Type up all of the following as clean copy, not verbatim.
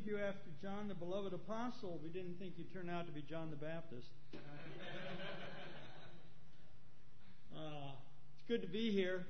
you after John the beloved apostle. We didn't think you'd turn out to be John the Baptist. It's good to be here.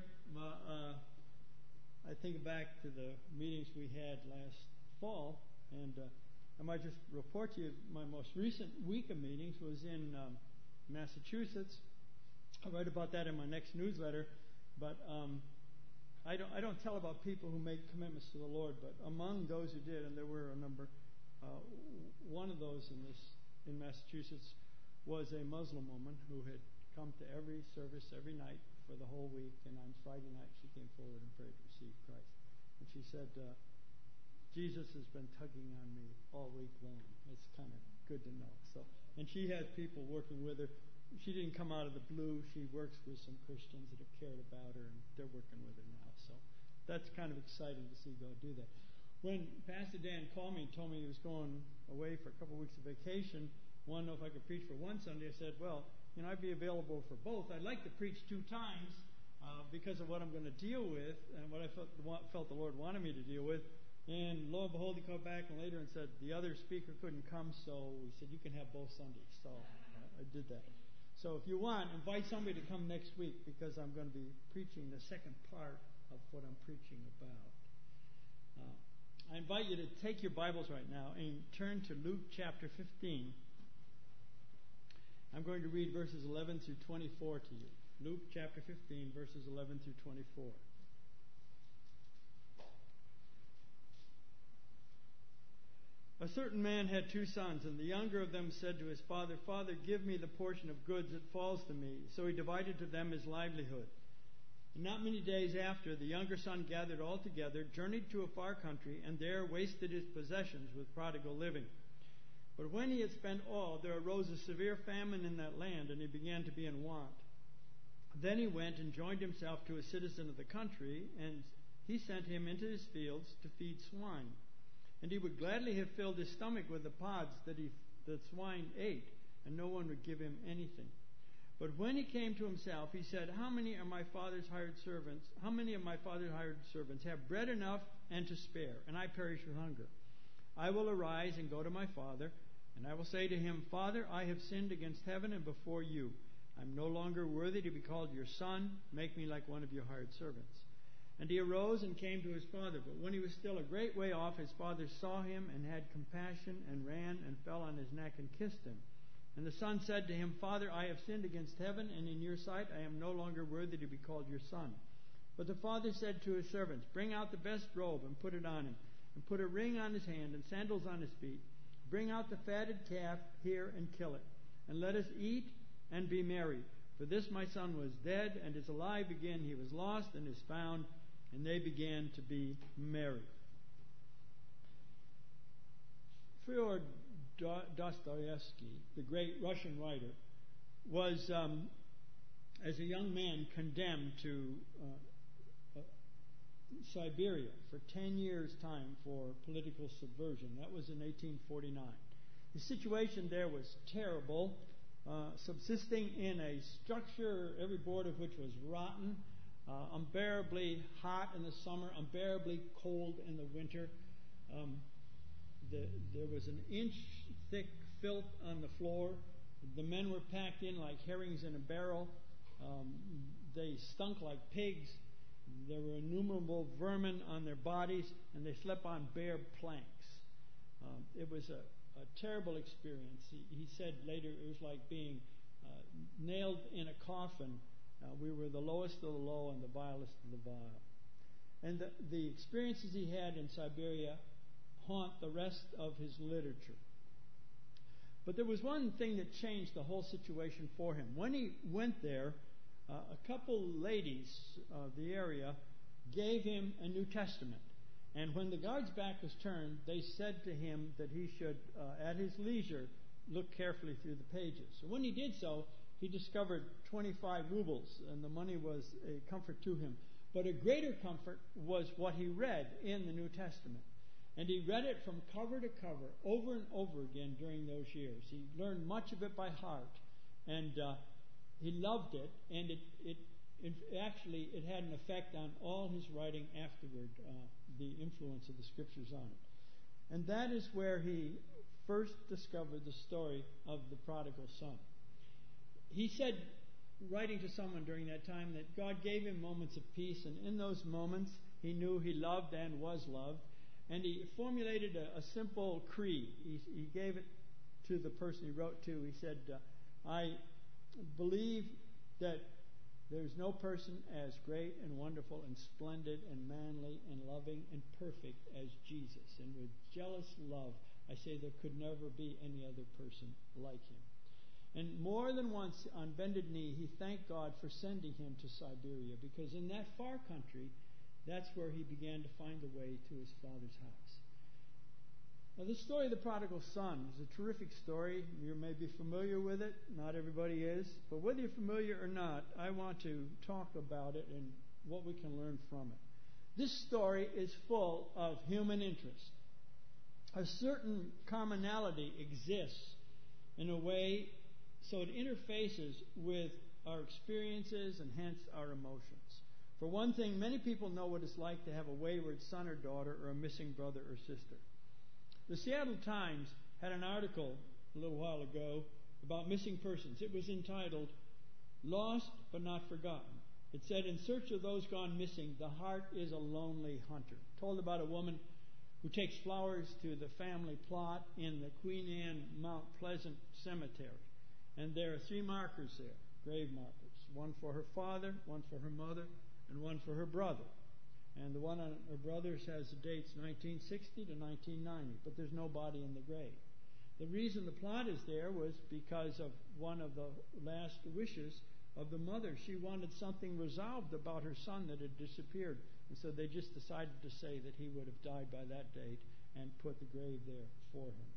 I think back to the meetings we had last fall, and I might just report to you my most recent week of meetings was in Massachusetts. I'll write about that in my next newsletter, but I don't tell about people who make commitments to the Lord, but among those who did, and there were a number, one of those in Massachusetts was a Muslim woman who had come to every service every night for the whole week, and on Friday night she came forward and prayed to receive Christ. And she said, Jesus has been tugging on me all week long. It's kind of good to know. And she had people working with her. She didn't come out of the blue. She works with some Christians that have cared about her, and they're working with her now. So that's kind of exciting to see God do that. When Pastor Dan called me and told me he was going away for a couple of weeks of vacation, wanted to know if I could preach for one Sunday, I said, well, I'd be available for both. I'd like to preach 2 times because of what I'm going to deal with and what I felt the Lord wanted me to deal with. And lo and behold, he called back and later and said the other speaker couldn't come, so he said, you can have both Sundays. So I did that. So if you want, invite somebody to come next week because I'm going to be preaching the second part of what I'm preaching about. I invite you to take your Bibles right now and turn to Luke chapter 15. I'm going to read verses 11 through 24 to you. Luke chapter 15, verses 11 through 24. A certain man had 2 sons, and the younger of them said to his father, Father, give me the portion of goods that falls to me. So he divided to them his livelihood. And not many days after, the younger son gathered all together, journeyed to a far country, and there wasted his possessions with prodigal living. But when he had spent all, there arose a severe famine in that land, and he began to be in want. Then he went and joined himself to a citizen of the country, and he sent him into his fields to feed swine. And he would gladly have filled his stomach with the pods that swine ate, and no one would give him anything. But when he came to himself, he said, How many of my father's hired servants have bread enough and to spare, and I perish with hunger? I will arise and go to my father, and I will say to him, Father, I have sinned against heaven and before you. I am no longer worthy to be called your son. Make me like one of your hired servants. And he arose and came to his father. But when he was still a great way off, his father saw him and had compassion and ran and fell on his neck and kissed him. And the son said to him, Father, I have sinned against heaven, and in your sight I am no longer worthy to be called your son. But the father said to his servants, Bring out the best robe and put it on him, and put a ring on his hand and sandals on his feet. Bring out the fatted calf here and kill it, and let us eat and be merry. For this my son was dead and is alive again. He was lost and is found. And they began to be merry. Fyodor Dostoevsky, the great Russian writer, was, as a young man, condemned to Siberia for 10 years' time for political subversion. That was in 1849. The situation there was terrible, subsisting in a structure, every board of which was rotten, unbearably hot in the summer, unbearably cold in the winter. There was an inch thick filth on the floor. The men were packed in like herrings in a barrel. They stunk like pigs. There were innumerable vermin on their bodies, and they slept on bare planks. It was a terrible experience. He said later it was like being nailed in a coffin. We were the lowest of the low and the vilest of the vile. And the experiences he had in Siberia haunt the rest of his literature. But there was one thing that changed the whole situation for him. When he went there, a couple ladies of the area gave him a New Testament. And when the guard's back was turned, they said to him that he should, at his leisure, look carefully through the pages. So when he did so, he discovered 25 rubles, and the money was a comfort to him. But a greater comfort was what he read in the New Testament. And he read it from cover to cover, over and over again during those years. He learned much of it by heart, and he loved it, and it had an effect on all his writing afterward, the influence of the Scriptures on it. And that is where he first discovered the story of the prodigal son. He said, writing to someone during that time, that God gave him moments of peace, and in those moments he knew he loved and was loved. And he formulated a simple creed. He gave it to the person he wrote to. He said, I believe that there's no person as great and wonderful and splendid and manly and loving and perfect as Jesus. And with jealous love, I say there could never be any other person like him. And more than once, on bended knee, he thanked God for sending him to Siberia, because in that far country, that's where he began to find the way to his father's house. Now, the story of the prodigal son is a terrific story. You may be familiar with it. Not everybody is. But whether you're familiar or not, I want to talk about it and what we can learn from it. This story is full of human interest. A certain commonality exists in a way so it interfaces with our experiences and hence our emotions. For one thing, many people know what it's like to have a wayward son or daughter or a missing brother or sister. The Seattle Times had an article a little while ago about missing persons. It was entitled, Lost but Not Forgotten. It said, in search of those gone missing, the heart is a lonely hunter. Told about a woman who takes flowers to the family plot in the Queen Anne Mount Pleasant Cemetery. And there are 3 markers there, grave markers. One for her father, one for her mother, and one for her brother. And the one on her brother's has the dates 1960 to 1990, but there's no body in the grave. The reason the plot is there was because of one of the last wishes of the mother. She wanted something resolved about her son that had disappeared. And so they just decided to say that he would have died by that date and put the grave there for him.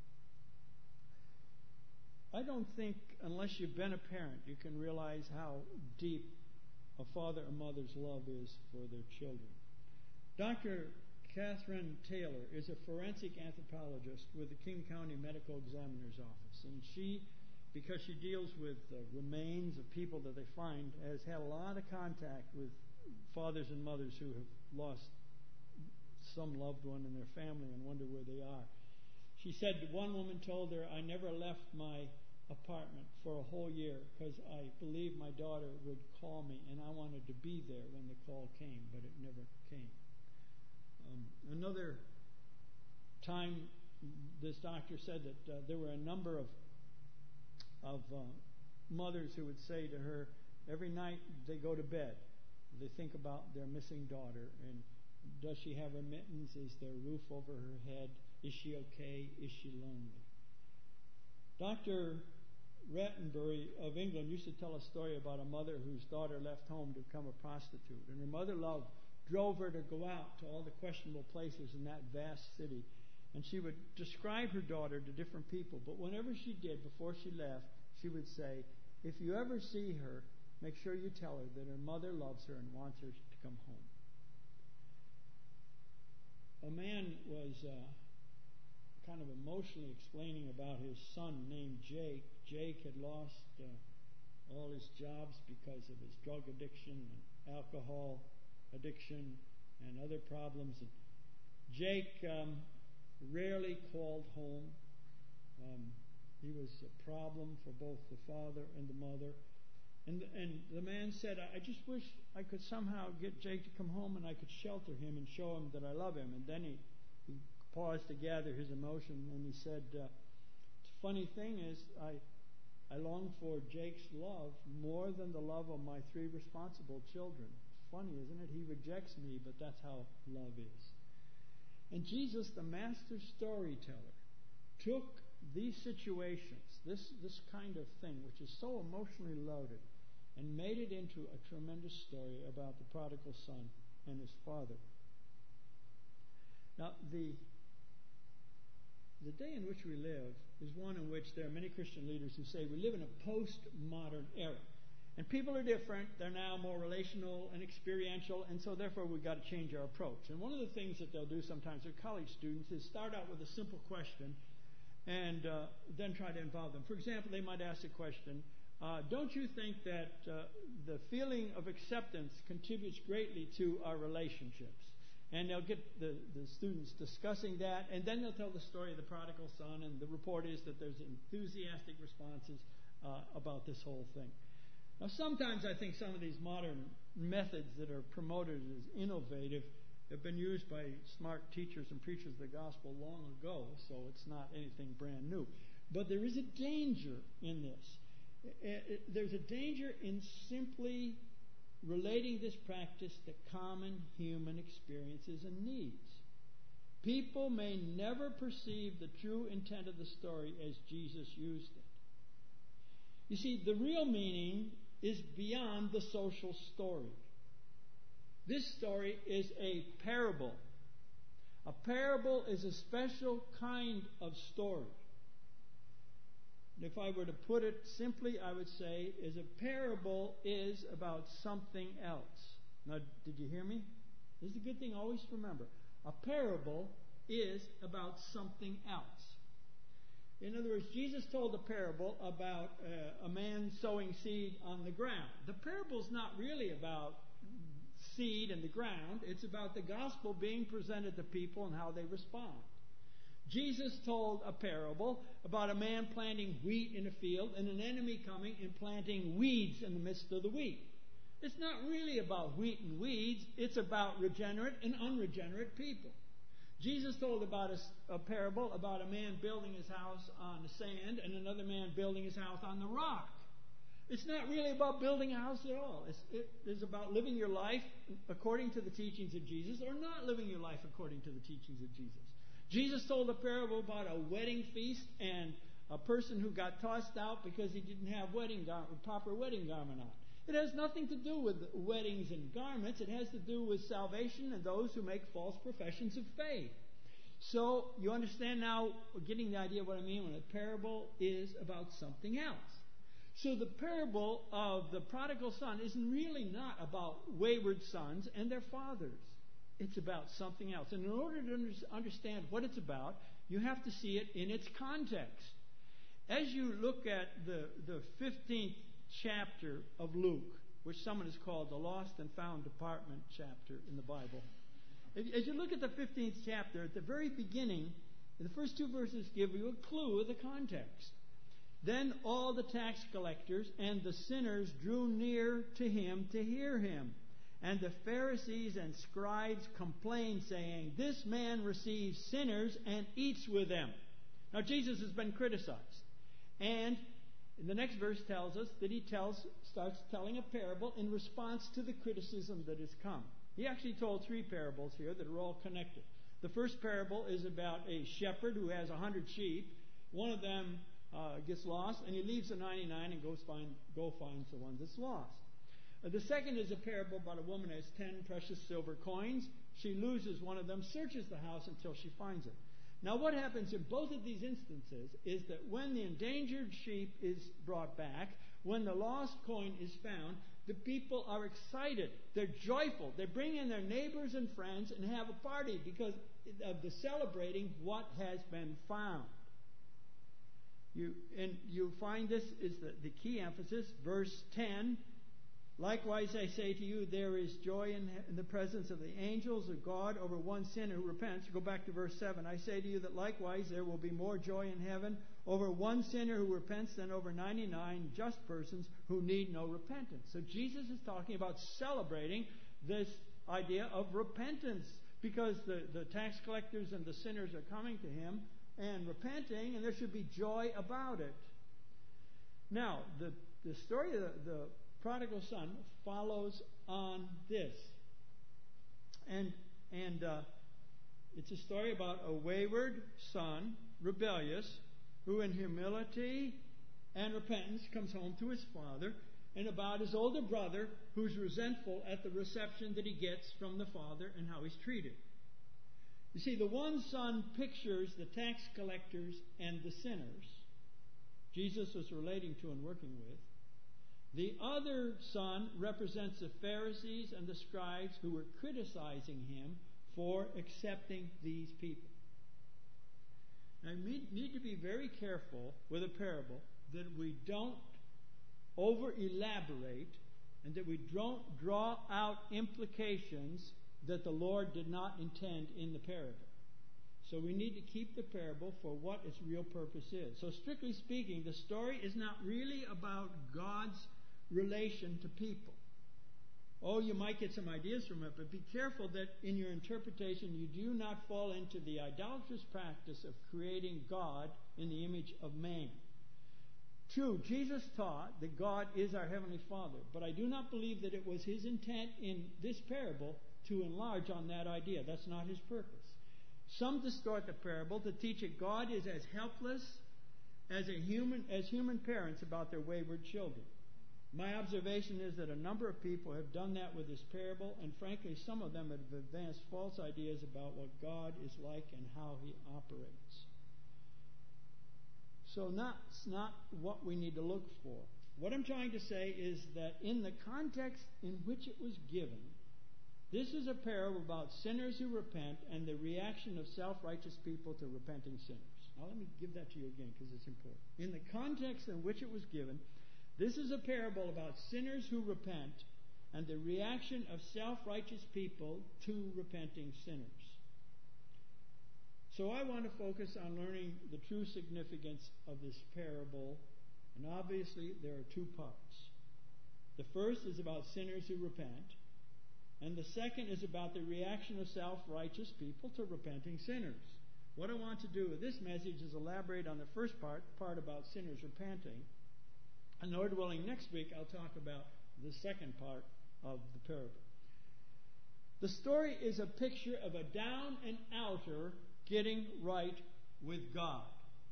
I don't think, unless you've been a parent, you can realize how deep a father or mother's love is for their children. Dr. Catherine Taylor is a forensic anthropologist with the King County Medical Examiner's Office. And she, because she deals with remains of people that they find, has had a lot of contact with fathers and mothers who have lost some loved one in their family and wonder where they are. She said one woman told her, I never left my apartment for a whole year because I believed my daughter would call me and I wanted to be there when the call came, but it never came. Another time, this doctor said that there were a number of mothers who would say to her, every night they go to bed, they think about their missing daughter, and does she have remittance? Is there a roof over her head? Is she okay? Is she lonely? Dr. Rattenbury of England used to tell a story about a mother whose daughter left home to become a prostitute, and her mother love drove her to go out to all the questionable places in that vast city. And she would describe her daughter to different people. But whenever she did, before she left, she would say, if you ever see her, make sure you tell her that her mother loves her and wants her to come home. A man was kind of emotionally explaining about his son named Jake. Jake had lost all his jobs because of his drug addiction and alcohol addiction and other problems. And Jake rarely called home. He was a problem for both the father and the mother. And the man said, I just wish I could somehow get Jake to come home and I could shelter him and show him that I love him. And then he paused to gather his emotion and he said, the funny thing is, I long for Jake's love more than the love of my 3 responsible children. Funny, isn't it? He rejects me, but that's how love is. And Jesus, the master storyteller, took these situations, this kind of thing, which is so emotionally loaded, and made it into a tremendous story about the prodigal son and his father. Now, the day in which we live is one in which there are many Christian leaders who say we live in a postmodern era. And people are different. They're now more relational and experiential, and so therefore we've got to change our approach. And one of the things that they'll do sometimes with college students is start out with a simple question and then try to involve them. For example, they might ask the question, don't you think that the feeling of acceptance contributes greatly to our relationships? And they'll get the students discussing that, and then they'll tell the story of the prodigal son, and the report is that there's enthusiastic responses about this whole thing. Now, sometimes I think some of these modern methods that are promoted as innovative have been used by smart teachers and preachers of the gospel long ago, so it's not anything brand new. But there is a danger in this. There's a danger in simply relating this practice to common human experiences and needs. People may never perceive the true intent of the story as Jesus used it. You see, the real meaning is beyond the social story. This story is a parable. A parable is a special kind of story. If I were to put it simply, I would say is a parable is about something else. Now, did you hear me? This is a good thing always to remember. A parable is about something else. In other words, Jesus told a parable about a man sowing seed on the ground. The parable is not really about seed in the ground. It's about the gospel being presented to people and how they respond. Jesus told a parable about a man planting wheat in a field and an enemy coming and planting weeds in the midst of the wheat. It's not really about wheat and weeds. It's about regenerate and unregenerate people. Jesus told about a parable about a man building his house on the sand and another man building his house on the rock. It's not really about building a house at all. It's about living your life according to the teachings of Jesus or not living your life according to the teachings of Jesus. Jesus told a parable about a wedding feast and a person who got tossed out because he didn't have proper wedding garment on. It has nothing to do with weddings and garments. It has to do with salvation and those who make false professions of faith. So you understand now, getting the idea of what I mean when a parable is about something else. So the parable of the prodigal son is really not about wayward sons and their fathers. It's about something else. And in order to understand what it's about, you have to see it in its context. As you look at the 15th chapter of Luke, which someone has called the Lost and Found Department chapter in the Bible, as you look at the 15th chapter, at the very beginning, the first two verses give you a clue of the context. Then all the tax collectors and the sinners drew near to him to hear him. And the Pharisees and scribes complained, saying, "This man receives sinners and eats with them." Now, Jesus has been criticized. And the next verse tells us that he starts telling a parable in response to the criticism that has come. He actually told three parables here that are all connected. The first parable is about a shepherd who has 100 sheep. One of them gets lost, and he leaves the 99 and finds the one that's lost. The second is a parable about a woman who has 10 precious silver coins. She loses one of them, searches the house until she finds it. Now, what happens in both of these instances is that when the endangered sheep is brought back, when the lost coin is found, the people are excited. They're joyful. They bring in their neighbors and friends and have a party because of the celebrating what has been found. You find this is the key emphasis. Verse 10, "Likewise I say to you, there is joy in the presence of the angels of God over one sinner who repents." Go back to verse 7. "I say to you that likewise there will be more joy in heaven over one sinner who repents than over 99 just persons who need no repentance." So Jesus is talking about celebrating this idea of repentance because the tax collectors and the sinners are coming to him and repenting, and there should be joy about it. Now, the story of the prodigal son follows on this. And it's a story about a wayward son, rebellious, who in humility and repentance comes home to his father, and about his older brother who's resentful at the reception that he gets from the father and how he's treated. You see, the one son pictures the tax collectors and the sinners Jesus was relating to and working with. The other son represents the Pharisees and the scribes who were criticizing him for accepting these people. Now, we need to be very careful with a parable that we don't over-elaborate and that we don't draw out implications that the Lord did not intend in the parable. So we need to keep the parable for what its real purpose is. So strictly speaking, the story is not really about God's relation to people. Oh, you might get some ideas from it, but be careful that in your interpretation you do not fall into the idolatrous practice of creating God in the image of man. True, Jesus taught that God is our Heavenly Father, but I do not believe that it was His intent in this parable to enlarge on that idea. That's not His purpose. Some distort the parable to teach that God is as helpless as human parents about their wayward children. My observation is that a number of people have done that with this parable, and frankly, some of them have advanced false ideas about what God is like and how He operates. So that's not what we need to look for. What I'm trying to say is that in the context in which it was given, this is a parable about sinners who repent and the reaction of self-righteous people to repenting sinners. Now let me give that to you again because it's important. In the context in which it was given, this is a parable about sinners who repent and the reaction of self-righteous people to repenting sinners. So I want to focus on learning the true significance of this parable, and obviously there are two parts. The first is about sinners who repent, and the second is about the reaction of self-righteous people to repenting sinners. What I want to do with this message is elaborate on the first part about sinners repenting. And Lord willing, next week I'll talk about the second part of the parable. The story is a picture of a down and outer getting right with God.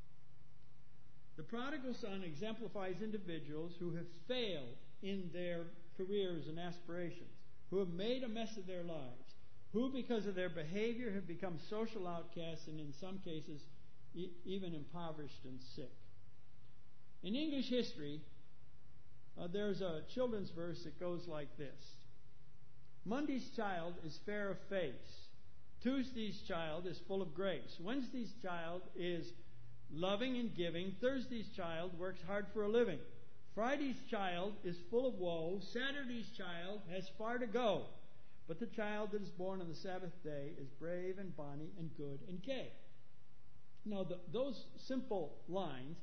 The prodigal son exemplifies individuals who have failed in their careers and aspirations, who have made a mess of their lives, who because of their behavior have become social outcasts and in some cases even impoverished and sick. In English history, there's a children's verse that goes like this. Monday's child is fair of face. Tuesday's child is full of grace. Wednesday's child is loving and giving. Thursday's child works hard for a living. Friday's child is full of woe. Saturday's child has far to go. But the child that is born on the Sabbath day is brave and bonny and good and gay. Now, those simple lines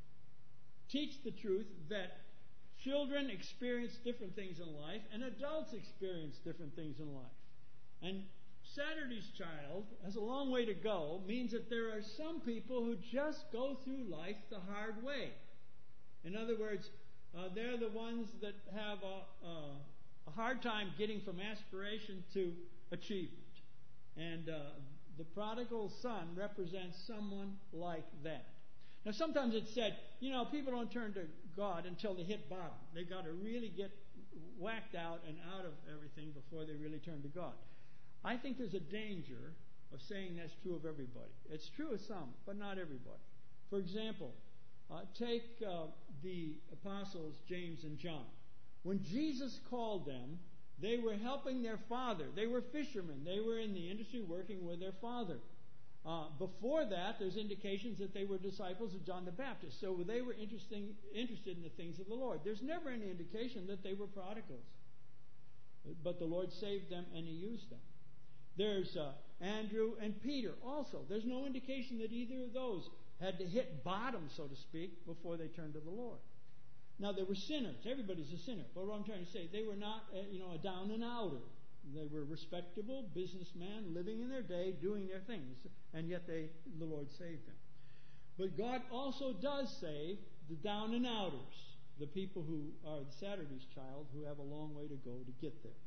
teach the truth that children experience different things in life and adults experience different things in life. And Saturday's child has a long way to go means that there are some people who just go through life the hard way. In other words, they're the ones that have a hard time getting from aspiration to achievement. And the prodigal son represents someone like that. Now sometimes it's said, people don't turn to God until they hit bottom. They've got to really get whacked out and out of everything before they really turn to God. I think there's a danger of saying that's true of everybody. It's true of some, but not everybody. For example, take the apostles James and John. When Jesus called them, they were helping their father. They were fishermen. They were in the industry working with their father. Before that, there's indications that they were disciples of John the Baptist. So they were interested in the things of the Lord. There's never any indication that they were prodigals. But the Lord saved them and He used them. There's Andrew and Peter also. There's no indication that either of those had to hit bottom, so to speak, before they turned to the Lord. Now, they were sinners. Everybody's a sinner. But what I'm trying to say, they were not a down and outer. They were respectable businessmen living in their day, doing their things. And yet the Lord saved them. But God also does save the down and outers, the people who are the Saturday's child, who have a long way to go to get there.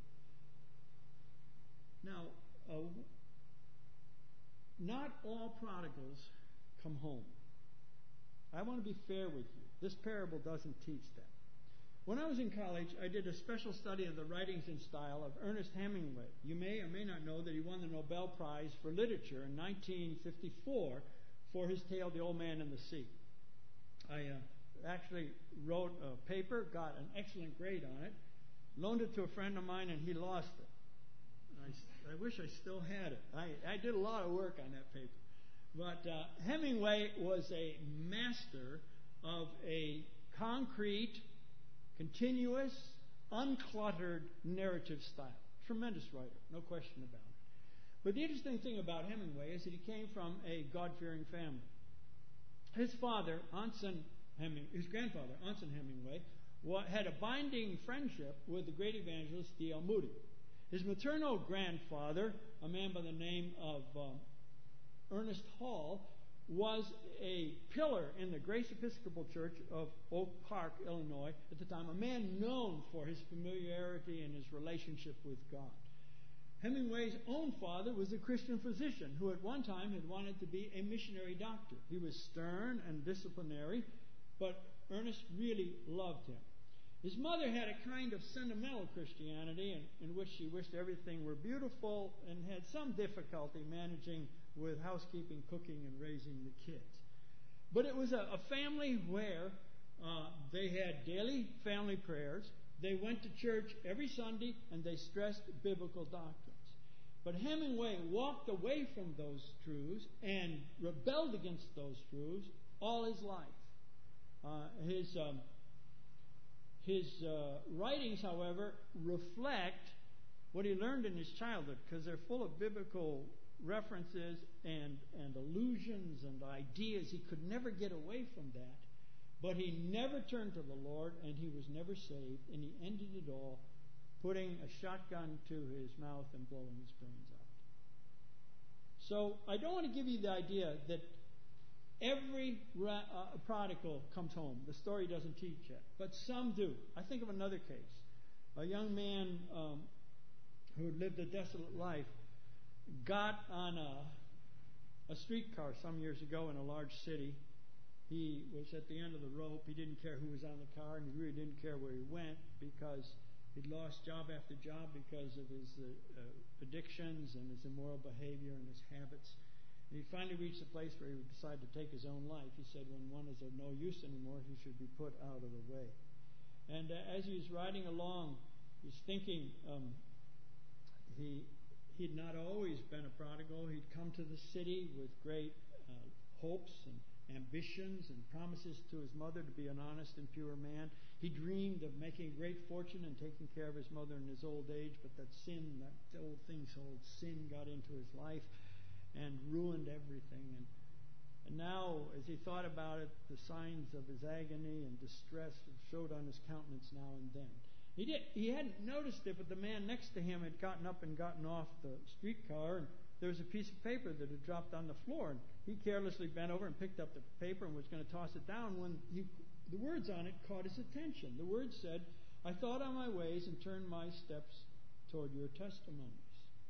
Now, not all prodigals come home. I want to be fair with you. This parable doesn't teach that. When I was in college, I did a special study of the writings and style of Ernest Hemingway. You may or may not know that he won the Nobel Prize for Literature in 1954 for his tale, The Old Man and the Sea. I actually wrote a paper, got an excellent grade on it, loaned it to a friend of mine, and he lost it. I wish I still had it. I did a lot of work on that paper. But Hemingway was a master of a concrete, continuous, uncluttered narrative style. Tremendous writer, no question about it. But the interesting thing about Hemingway is that he came from a God-fearing family. His father, his grandfather, Anson Hemingway, had a binding friendship with the great evangelist D.L. Moody. His maternal grandfather, a man by the name of Ernest Hall, was a pillar in the Grace Episcopal Church of Oak Park, Illinois, at the time, a man known for his familiarity and his relationship with God. Hemingway's own father was a Christian physician who at one time had wanted to be a missionary doctor. He was stern and disciplinary, but Ernest really loved him. His mother had a kind of sentimental Christianity in which she wished everything were beautiful and had some difficulty managing with housekeeping, cooking, and raising the kids. But it was a family where they had daily family prayers. They went to church every Sunday, and they stressed biblical doctrines. But Hemingway walked away from those truths and rebelled against those truths all his life. His writings, however, reflect what he learned in his childhood, because they're full of biblical references and allusions and ideas. He could never get away from that. But he never turned to the Lord, and he was never saved, and he ended it all putting a shotgun to his mouth and blowing his brains out. So I don't want to give you the idea that every prodigal comes home. The story doesn't teach it, but some do. I think of another case. A young man who had lived a desolate life got on a streetcar some years ago in a large city. He was at the end of the rope. He didn't care who was on the car, and he really didn't care where he went because he'd lost job after job because of his addictions and his immoral behavior and his habits. And he finally reached a place where he would decide to take his own life. He said when one is of no use anymore, he should be put out of the way. And as he was riding along, he was thinking he'd not always been a prodigal. He'd come to the city with great hopes and ambitions and promises to his mother to be an honest and pure man. He dreamed of making a great fortune and taking care of his mother in his old age, but that old thing called sin got into his life and ruined everything. And now, as he thought about it, the signs of his agony and distress showed on his countenance now and then. He hadn't noticed it, but the man next to him had gotten up and gotten off the streetcar, and there was a piece of paper that had dropped on the floor, and he carelessly bent over and picked up the paper and was going to toss it down when the words on it caught his attention. The words said, "I thought on my ways and turned my steps toward your testimonies."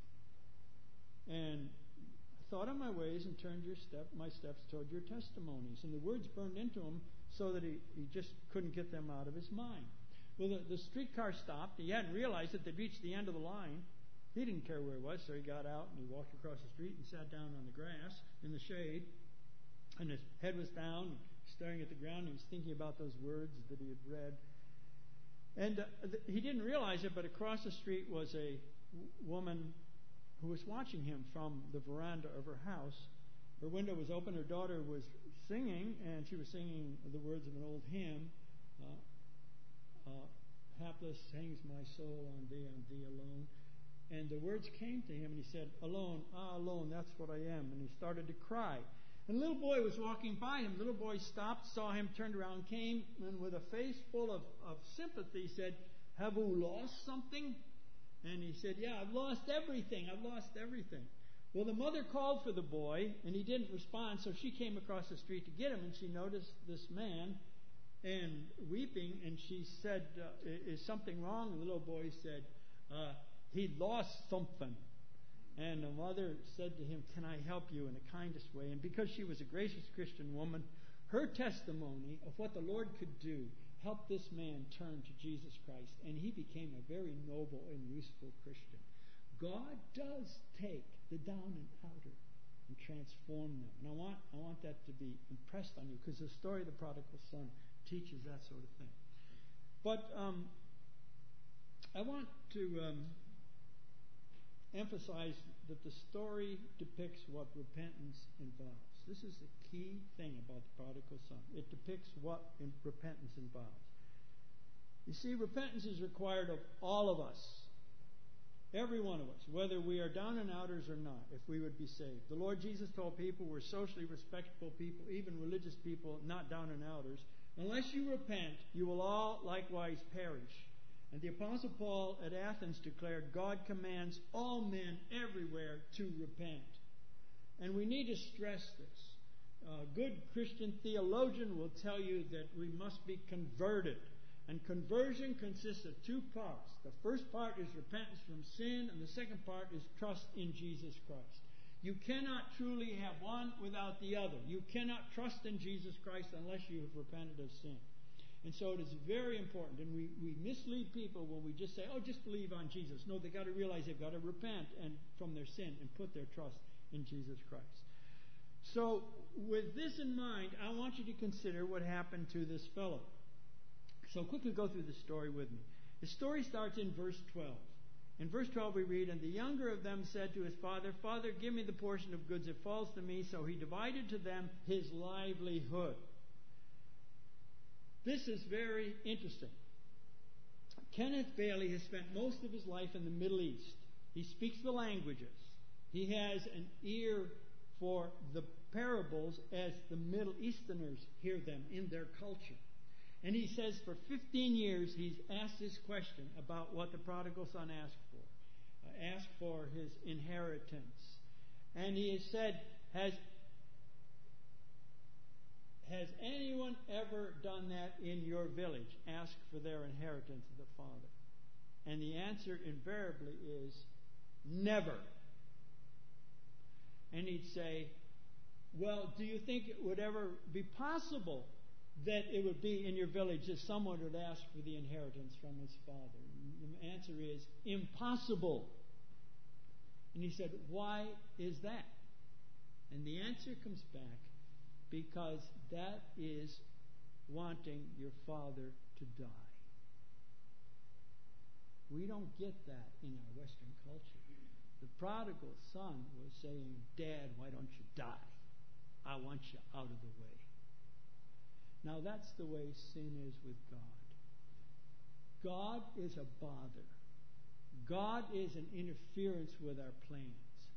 And I thought on my ways and turned my steps toward your testimonies. And the words burned into him so that he just couldn't get them out of his mind. Well, the streetcar stopped. He hadn't realized that they'd reached the end of the line. He didn't care where he was, so he got out and he walked across the street and sat down on the grass in the shade. And his head was down, staring at the ground. He was thinking about those words that he had read. And he didn't realize it, but across the street was a woman who was watching him from the veranda of her house. Her window was open. Her daughter was singing, and she was singing the words of an old hymn. Hapless hangs my soul on thee alone. And the words came to him, and he said, "Alone, alone, that's what I am." And he started to cry. And a little boy was walking by him. The little boy stopped, saw him, turned around, came, and with a face full of sympathy said, "Have you lost something?" And he said, "Yeah, I've lost everything. I've lost everything." Well, the mother called for the boy, and he didn't respond, so she came across the street to get him, and she noticed this man and weeping, and she said, "Is something wrong?" And the little boy said, "He lost something." And the mother said to him, "Can I help you?" in the kindest way. And because she was a gracious Christian woman, her testimony of what the Lord could do helped this man turn to Jesus Christ, and he became a very noble and useful Christian. God does take the down and outer and transform them. And I want that to be impressed on you, because the story of the prodigal son teaches that sort of thing. But I want to emphasize that the story depicts what repentance involves. This is the key thing about the prodigal son. It depicts what repentance involves. You see, repentance is required of all of us. Every one of us, whether we are down and outers or not, if we would be saved. The Lord Jesus told people we're socially respectable people, even religious people, not down and outers. Unless you repent, you will all likewise perish. And the Apostle Paul at Athens declared, God commands all men everywhere to repent. And we need to stress this. A good Christian theologian will tell you that we must be converted. And conversion consists of two parts. The first part is repentance from sin, and the second part is trust in Jesus Christ. You cannot truly have one without the other. You cannot trust in Jesus Christ unless you have repented of sin. And so it is very important. And we mislead people when we just say, oh, just believe on Jesus. No, they've got to realize they've got to repent from their sin and put their trust in Jesus Christ. So with this in mind, I want you to consider what happened to this fellow. So quickly go through the story with me. The story starts in verse 12. In verse 12 we read, And the younger of them said to his father, Father, give me the portion of goods that falls to me. So he divided to them his livelihood. This is very interesting. Kenneth Bailey has spent most of his life in the Middle East. He speaks the languages. He has an ear for the parables as the Middle Easterners hear them in their culture. And he says for 15 years he's asked this question about what the prodigal son asked for. Asked for his inheritance. And he has said, Has anyone ever done that in your village? Ask for their inheritance of the father. And the answer invariably is, never. And he'd say, well, do you think it would ever be possible that it would be in your village that someone would ask for the inheritance from his father? And the answer is impossible. And he said, why is that? And the answer comes back, because that is wanting your father to die. We don't get that in our Western culture. The prodigal son was saying, Dad, why don't you die? I want you out of the way. Now that's the way sin is with God. God is a bother. God is an interference with our plans.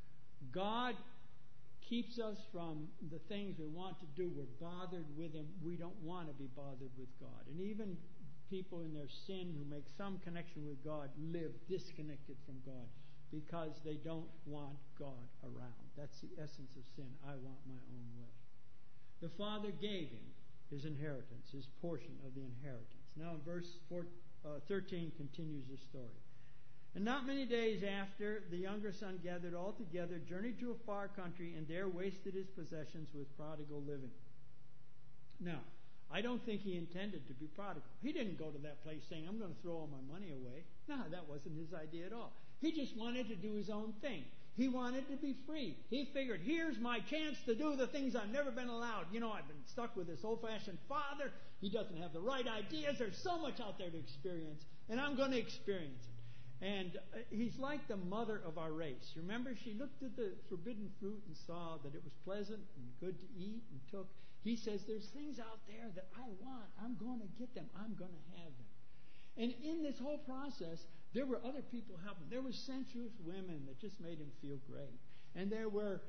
God keeps us from the things we want to do. We're bothered with Him. We don't want to be bothered with God. And even people in their sin who make some connection with God live disconnected from God because they don't want God around. That's the essence of sin. I want my own way. The Father gave him his inheritance, his portion of the inheritance. Now in verse 13 continues the story. And not many days after, the younger son gathered all together, journeyed to a far country, and there wasted his possessions with prodigal living. Now, I don't think he intended to be prodigal. He didn't go to that place saying, I'm going to throw all my money away. No, that wasn't his idea at all. He just wanted to do his own thing. He wanted to be free. He figured, here's my chance to do the things I've never been allowed. You know, I've been stuck with this old-fashioned father. He doesn't have the right ideas. There's so much out there to experience, and I'm going to experience it. And he's like the mother of our race. Remember, she looked at the forbidden fruit and saw that it was pleasant and good to eat and took. He says, there's things out there that I want. I'm going to get them. I'm going to have them. And in this whole process, there were other people helping. There were sensuous women that just made him feel great. And there were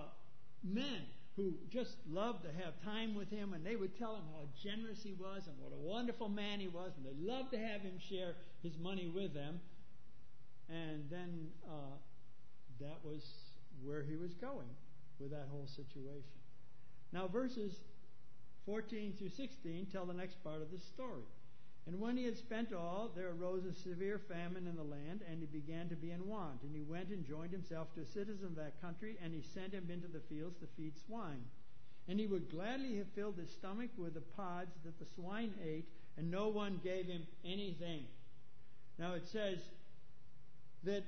men who just loved to have time with him, and they would tell him how generous he was and what a wonderful man he was, and they loved to have him share his money with them. And then that was where he was going with that whole situation. Now verses 14 through 16 tell the next part of the story. And when he had spent all, there arose a severe famine in the land, and he began to be in want. And he went and joined himself to a citizen of that country, and he sent him into the fields to feed swine. And he would gladly have filled his stomach with the pods that the swine ate, and no one gave him anything. Now it says that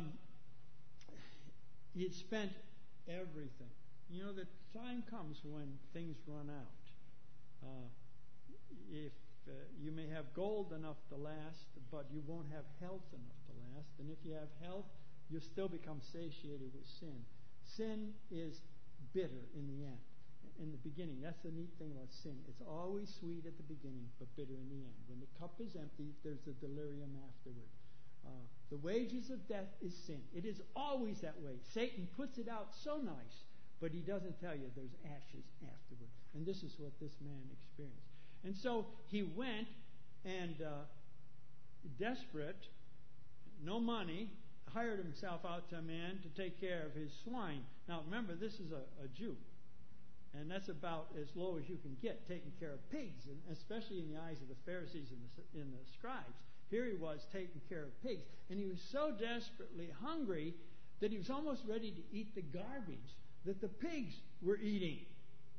he had spent everything. You know, the time comes when things run out. If you may have gold enough to last, but you won't have health enough to last. And if you have health, you'll still become satiated with sin. Sin is bitter in the end. In the beginning, that's the neat thing about sin. It's always sweet at the beginning, but bitter in the end. When the cup is empty, there's a delirium afterward. The wages of death is sin. It is always that way. Satan puts it out so nice, but he doesn't tell you there's ashes afterward. And this is what this man experienced. And so he went and, desperate, no money, hired himself out to a man to take care of his swine. Now remember, this is a Jew. And that's about as low as you can get, taking care of pigs, and especially in the eyes of the Pharisees and the scribes. Here he was taking care of pigs. And he was so desperately hungry that he was almost ready to eat the garbage that the pigs were eating.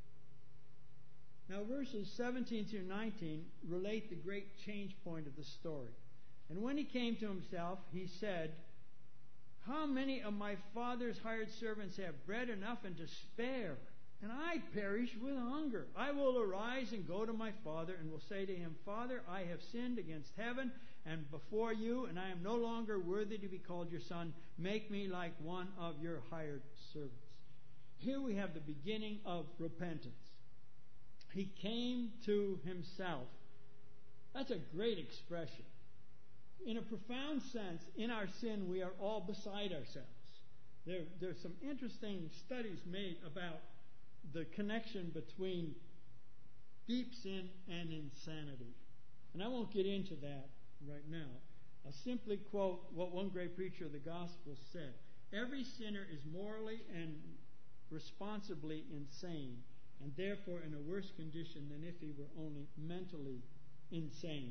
Now verses 17 through 19 relate the great change point of the story. And when he came to himself, he said, "How many of my father's hired servants have bread enough and to spare? And I perish with hunger. I will arise and go to my father and will say to him, Father, I have sinned against heaven and before you, and I am no longer worthy to be called your son. Make me like one of your hired servants." Here we have the beginning of repentance. He came to himself. That's a great expression. In a profound sense, in our sin, we are all beside ourselves. There's some interesting studies made about the connection between deep sin and insanity. And I won't get into that right now. I'll simply quote what one great preacher of the gospel said. Every sinner is morally and responsibly insane, and therefore in a worse condition than if he were only mentally insane.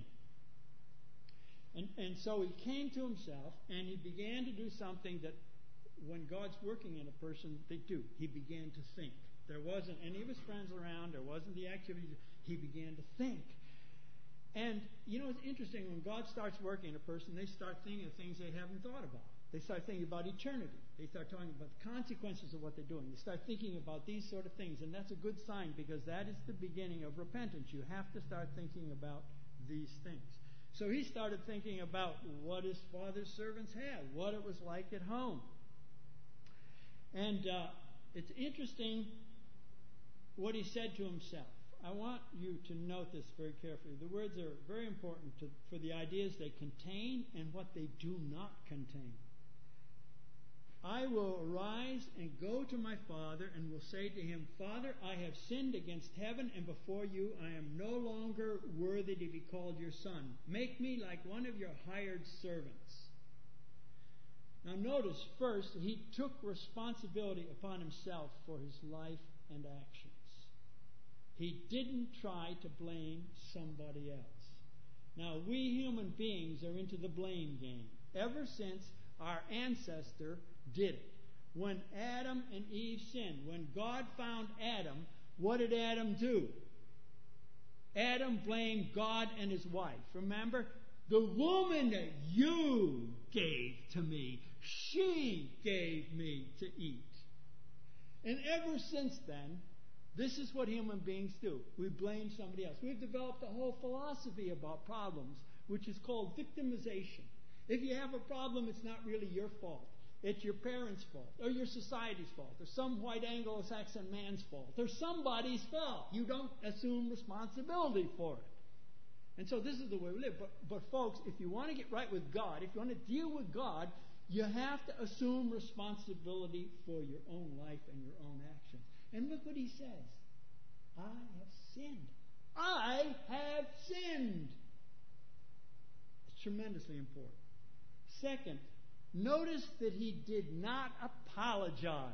And so he came to himself, and he began to do something that when God's working in a person, they do. He began to think. There wasn't any of his friends around. There wasn't the activity. He began to think. And, it's interesting. When God starts working in a person, they start thinking of things they haven't thought about. They start thinking about eternity. They start talking about the consequences of what they're doing. They start thinking about these sort of things. And that's a good sign, because that is the beginning of repentance. You have to start thinking about these things. So he started thinking about what his father's servants had, what it was like at home. And it's interesting what he said to himself. I want you to note this very carefully. The words are very important for the ideas they contain and what they do not contain. I will arise and go to my father and will say to him, Father, I have sinned against heaven and before you. I am no longer worthy to be called your son. Make me like one of your hired servants. Now notice first, he took responsibility upon himself for his life and actions. He didn't try to blame somebody else. Now, we human beings are into the blame game. Ever since our ancestor did it. When Adam and Eve sinned, when God found Adam, what did Adam do? Adam blamed God and his wife. Remember? The woman that you gave to me, she gave me to eat. And ever since then, this is what human beings do. We blame somebody else. We've developed a whole philosophy about problems, which is called victimization. If you have a problem, it's not really your fault. It's your parents' fault, or your society's fault, or some white Anglo-Saxon man's fault, or somebody's fault. You don't assume responsibility for it. And so this is the way we live. But folks, if you want to get right with God, if you want to deal with God, you have to assume responsibility for your own life and your own actions. And look what he says. I have sinned. I have sinned. It's tremendously important. Second, notice that he did not apologize.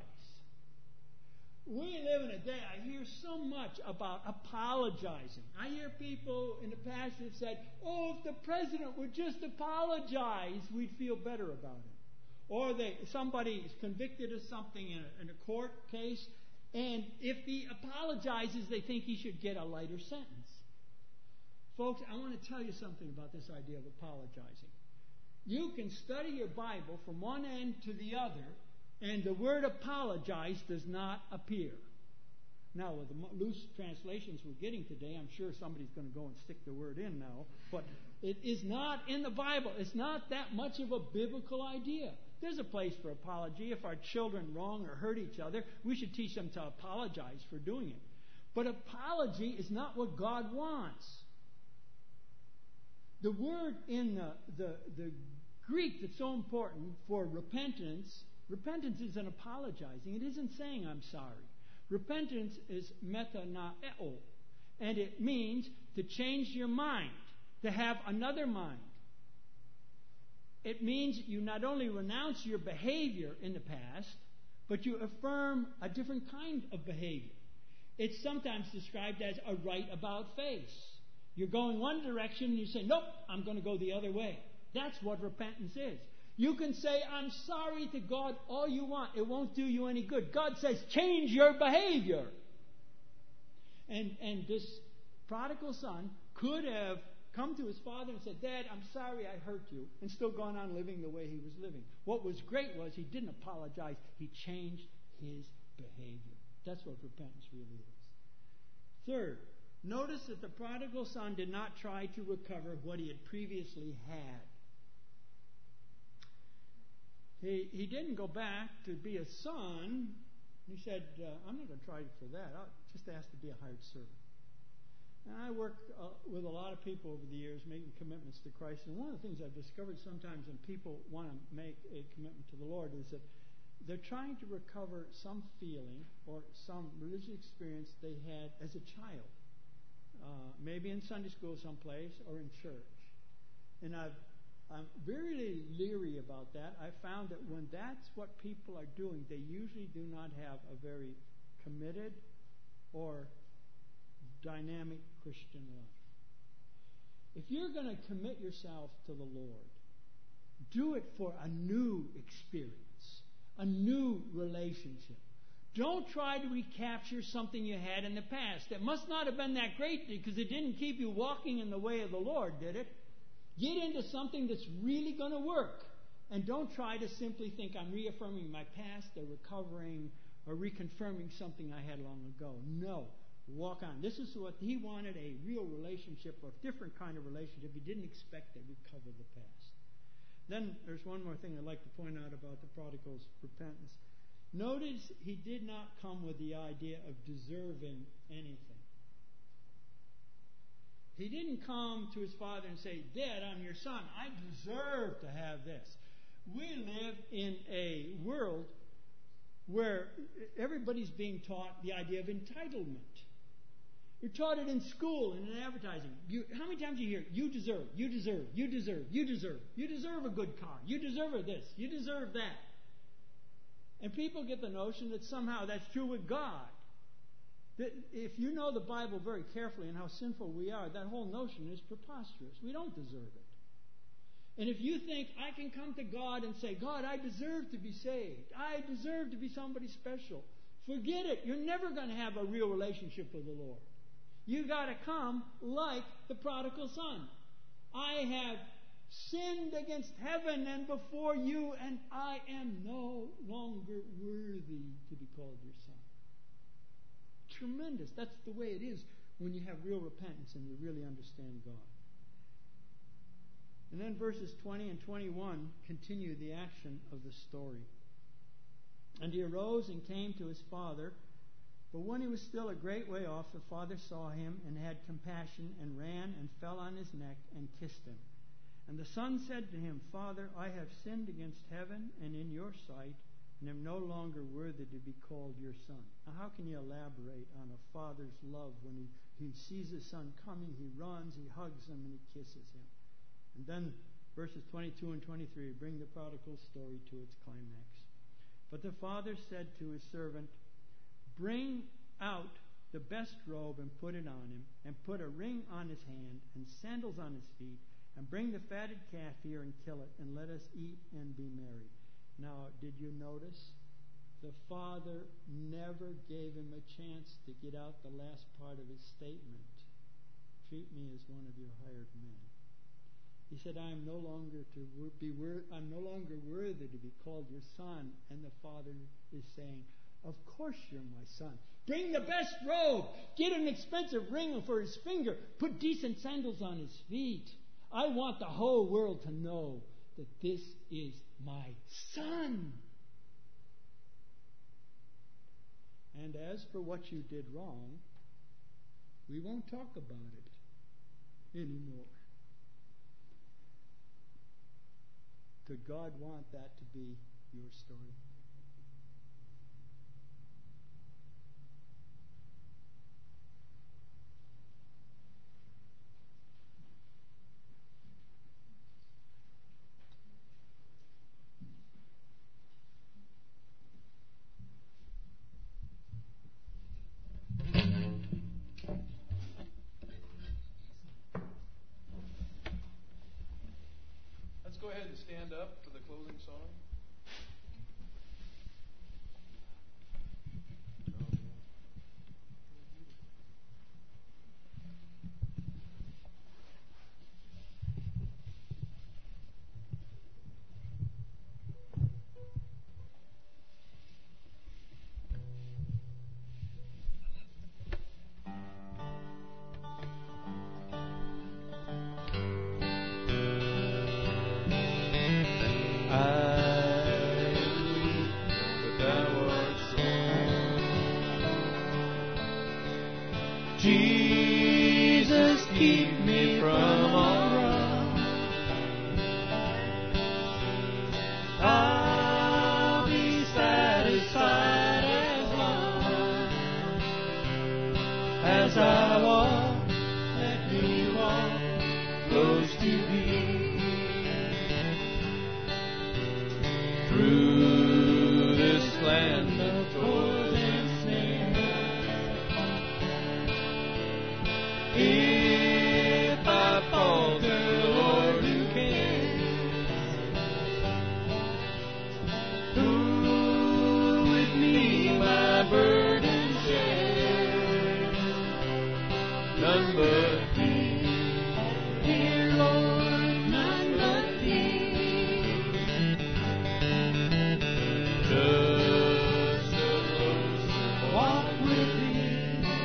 We live in a day, I hear so much about apologizing. I hear people in the past have said, if the president would just apologize, we'd feel better about it. Or somebody is convicted of something in a court case, and if he apologizes, they think he should get a lighter sentence. Folks, I want to tell you something about this idea of apologizing. You can study your Bible from one end to the other, and the word apologize does not appear. Now, with the loose translations we're getting today, I'm sure somebody's going to go and stick the word in now. But it is not in the Bible. It's not that much of a biblical idea. There's a place for apology. If our children wrong or hurt each other, we should teach them to apologize for doing it. But apology is not what God wants. The word in the Greek that's so important for repentance. Repentance isn't apologizing. It isn't saying I'm sorry. Repentance is metanoeo. And it means to change your mind, to have another mind. It means you not only renounce your behavior in the past, but you affirm a different kind of behavior. It's sometimes described as a right about face. You're going one direction and you say, nope, I'm going to go the other way. That's what repentance is. You can say, I'm sorry to God all you want. It won't do you any good. God says, change your behavior. And this prodigal son could have come to his father and said, Dad, I'm sorry I hurt you, and still gone on living the way he was living. What was great was he didn't apologize. He changed his behavior. That's what repentance really is. Third, notice that the prodigal son did not try to recover what he had previously had. He didn't go back to be a son. He said, I'm not going to try for that. I'll just ask to be a hired servant. And I work with a lot of people over the years making commitments to Christ. And one of the things I've discovered sometimes when people want to make a commitment to the Lord is that they're trying to recover some feeling or some religious experience they had as a child. Maybe in Sunday school someplace or in church. And I'm very leery about that. I found that when that's what people are doing, they usually do not have a very committed or dynamic Christian life. If you're going to commit yourself to the Lord, do it for a new experience, a new relationship. Don't try to recapture something you had in the past. It must not have been that great because it didn't keep you walking in the way of the Lord, did it? Get into something that's really going to work. And don't try to simply think I'm reaffirming my past or recovering or reconfirming something I had long ago. No. Walk on. This is what he wanted, a real relationship or a different kind of relationship. He didn't expect to recover the past. Then there's one more thing I'd like to point out about the prodigal's repentance. Notice he did not come with the idea of deserving anything. He didn't come to his father and say, Dad, I'm your son. I deserve to have this. We live in a world where everybody's being taught the idea of entitlement. You're taught it in school and in advertising. How many times do you hear, you deserve, you deserve, you deserve, you deserve. You deserve a good car. You deserve this. You deserve that. And people get the notion that somehow that's true with God. That if you know the Bible very carefully and how sinful we are, that whole notion is preposterous. We don't deserve it. And if you think I can come to God and say, God, I deserve to be saved. I deserve to be somebody special. Forget it. You're never going to have a real relationship with the Lord. You got to come like the prodigal son. I have sinned against heaven and before you, and I am no longer worthy to be called your son. Tremendous. That's the way it is when you have real repentance and you really understand God. And then verses 20 and 21 continue the action of the story. And he arose and came to his father. But when he was still a great way off, the father saw him and had compassion and ran and fell on his neck and kissed him. And the son said to him, Father, I have sinned against heaven and in your sight, and am no longer worthy to be called your son. Now, how can you elaborate on a father's love when he sees his son coming, he runs, he hugs him, and he kisses him? And then verses 22 and 23 bring the prodigal story to its climax. But the father said to his servant, Bring out the best robe and put it on him, and put a ring on his hand and sandals on his feet, and bring the fatted calf here and kill it, and let us eat and be merry. Now, did you notice? The father never gave him a chance to get out the last part of his statement. Treat me as one of your hired men. He said, I'm no longer worthy to be called your son. And the father is saying, of course you're my son. Bring the best robe. Get an expensive ring for his finger. Put decent sandals on his feet. I want the whole world to know that this is my son. And as for what you did wrong, we won't talk about it anymore. Could God want that to be your story? Let's go ahead and stand up for the closing song. Jesus, keep me from all wrong. I'll be satisfied as long as I walk. Let me walk close to Thee. Through this land of toil and snare, if I falter, Lord, who cares? Who with me my burden share? None but Thee, dear Lord, none but Thee. Just a closer walk with Thee.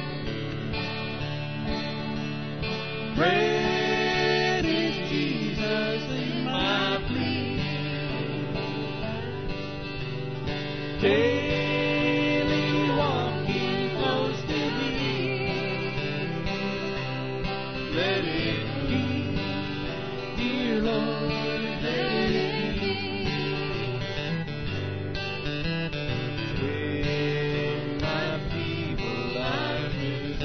Great is Jesus in my plea. Daily walking close to Thee. Let it be, dear Lord, let it be. In my feeble life is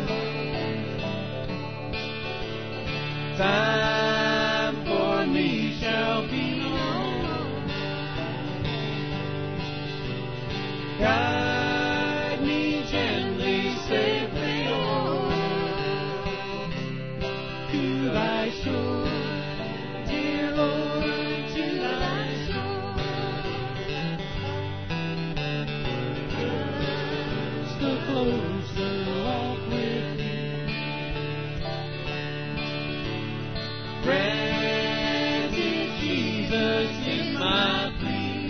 time for me shall be known. Guide me gently, safely on to Thy shore, dear Lord, to Thy shore. Just a closer walk with Thee. Granted, Jesus is my plea.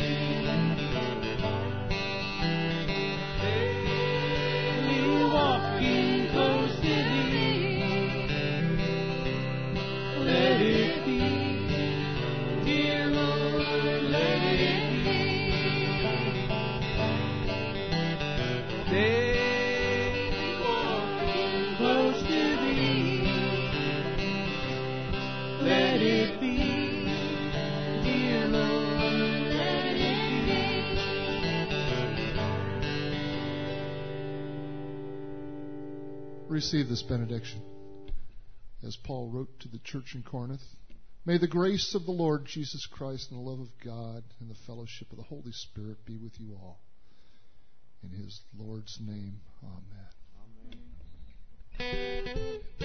Daily walking close to Thee. Let it be, dear Lord, let it be. Daily walking close to Thee. Let it be, dear Lord, let it be. Receive this benediction. As Paul wrote to the church in Corinth, may the grace of the Lord Jesus Christ and the love of God and the fellowship of the Holy Spirit be with you all. In His Lord's name, amen. Amen.